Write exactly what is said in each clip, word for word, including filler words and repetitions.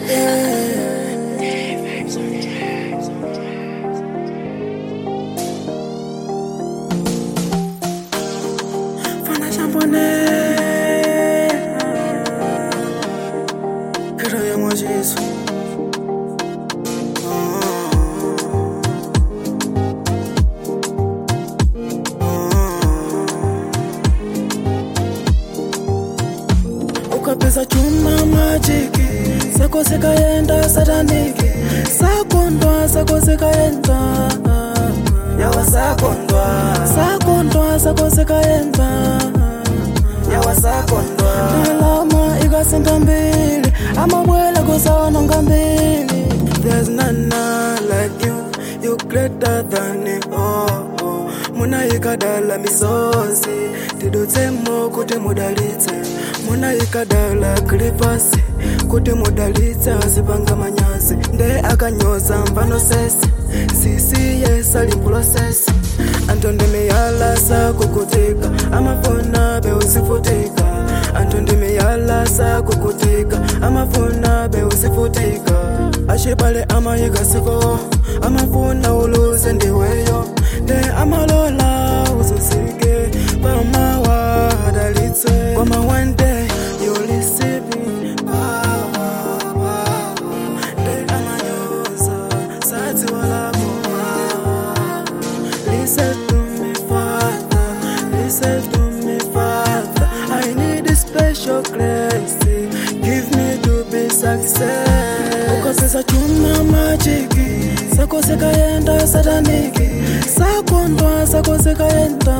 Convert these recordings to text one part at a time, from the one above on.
Fana champone Kero ya mwa Jesu Ukapesa chuma majiki Sako sekaenda sataniki Sakondwa sako sekaenda Yawa sakondwa Sakondwa sako sekaenda Yawa sakondwa Nalama ikasenda mbili Amabwela kusawana ngambili There's none like you You greater than it all Muna ikadala misozi Tidutemo kuti mudalitse Muna ikadala klipasi kuti mudalitse Azipanga manyazi Nde akanyoza mfano sesi Sisi yes alimprocess Antonde meyala sa kukutika Amafuna be usifutika Antonde meyala sa kukutika Amafuna be usifutika Ashipale ama yigasiko Amafuna uluze ndiweyo Nde amalola uzusike Pama wa hadalitse Wama one day you'll receive me Power, power Nde amanyoza Sati wala power Listen to me Father Listen to me Father I need a special grace Give me to be success Ukapesa chuma majiki Sako sekaenda sataniki Sakondwa sako sekaenda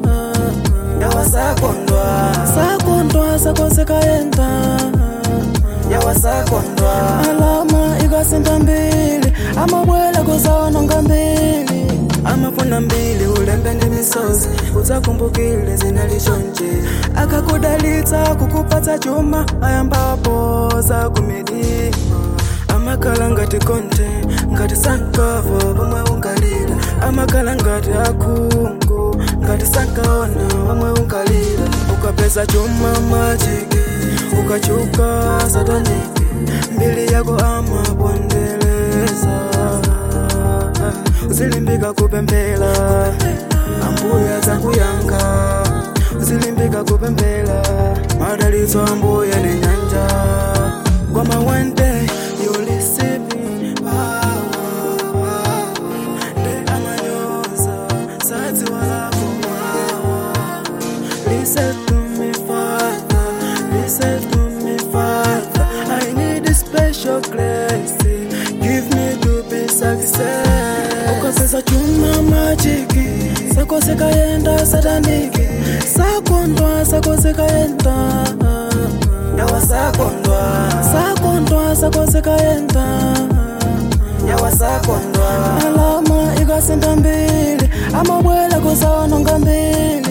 Yawa sakondwa Sakondwa sako sekaenda Yawa sakondwa Alama ikasenda mbili Amabwela kusawana ngambili Amafuna mbili ulembe ndi misozi Uzakumbukile zinalichonje Akakudalitsa kukupatsa chuma Ayambapo za kumedi Amakala ngati konte Ngati sankava vamwe ungalira Amakala ngati akungu Ngati sankaona vamwe ungalira Ukapesa chuma majiki Ukachuka sataniki Mbili yako amabondeleza Uzilimbika kupempela Ambuya zakuyanga Uzilimbika kupempela Madalitso ambuya ni nyanja Kwama one day you'll receive me Power, power Nde amanyoza Sati wala kumawa Listen to me Father Listen to me Father I need a special grace Give me to be success Ukapesa chuma majiki Sako sekaenda sataniki Sakondwa sako sekaenda Yawa sakondwa Sakondwa sako sekaenda Yawa sakondwa Alama ikasenda mbili Amabwela kusawana ngambili